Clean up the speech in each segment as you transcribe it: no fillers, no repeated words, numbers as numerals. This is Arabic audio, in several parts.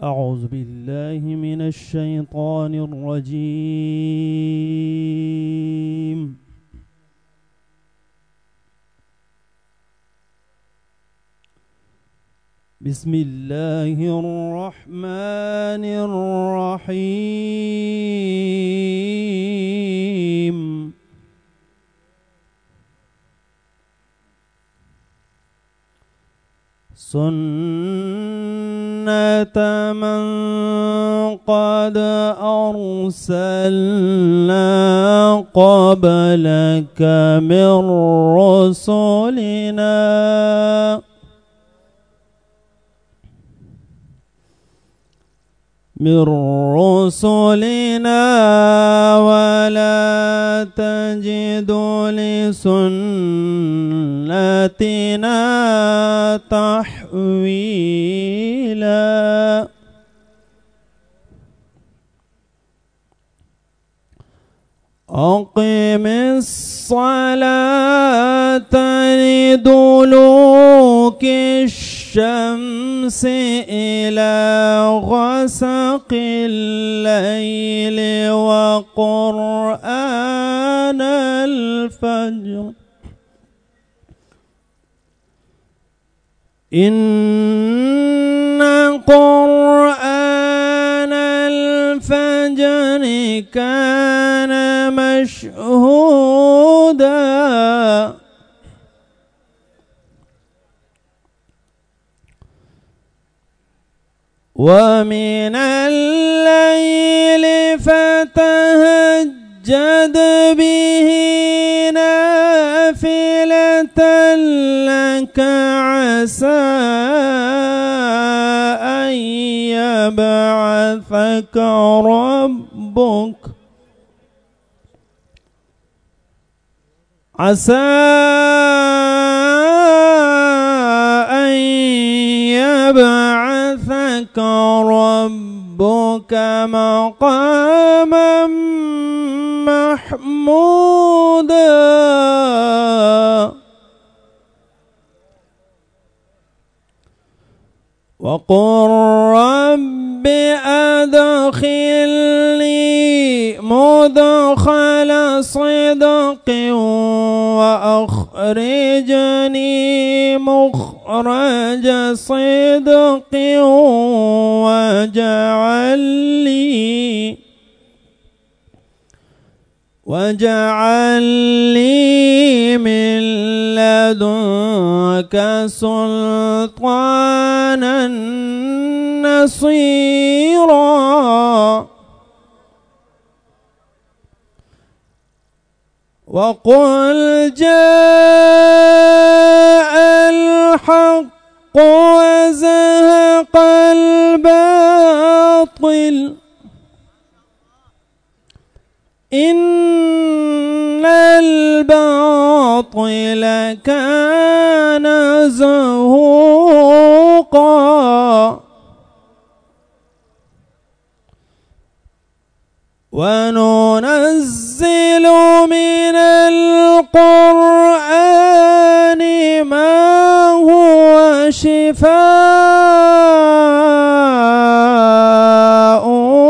أعوذ بالله من الشيطان الرجيم. بسم الله الرحمن الرحيم. سنة من قد أرسلنا قبلك من رسلنا ولا تجد لسنتنا تحويلا. أقم الصلاة لدلوك الشمس إلى غسق الليل وقرآن الفجر إن قرآن الفجر كان مشهودا. ومن الليل فتهجد به نافلة لك عسى أن يبعثك ربك مقاما محمودا. وقل رب أدخلني مدخل صدق وأخرجني مخرج صدق واجعل لي من لدنك سلطانا نصيرا. وقل جاء الحق وزهق الباطل إن الباطل كان زهوقا. وننزل من القرآن ما هو شفاء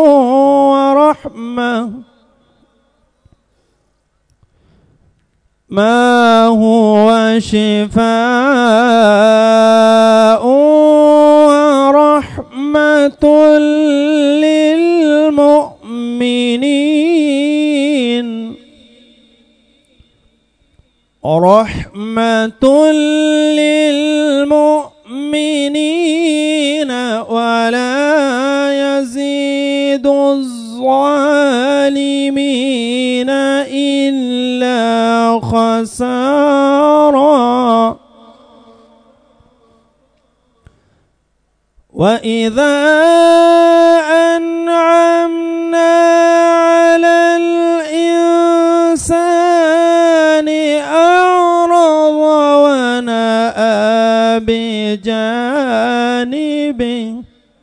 ورحمة للمؤمنين ولا يزيد الظالمين إلا خسارا. وإذا أنعمنا على الإنسان أعرض ونأى بجانبه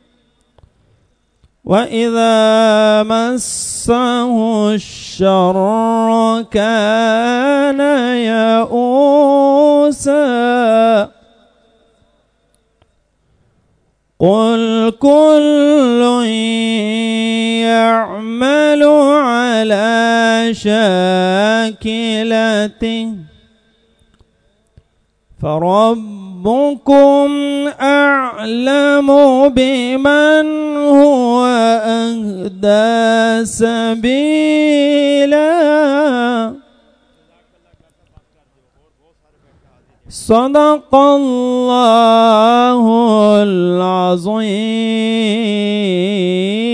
وإذا مسه الشر كان يئوسا. قل كل يعمل على شاكلته فربكم أعلم بمن هو أهدى سبيلا. صدق الله العظيم.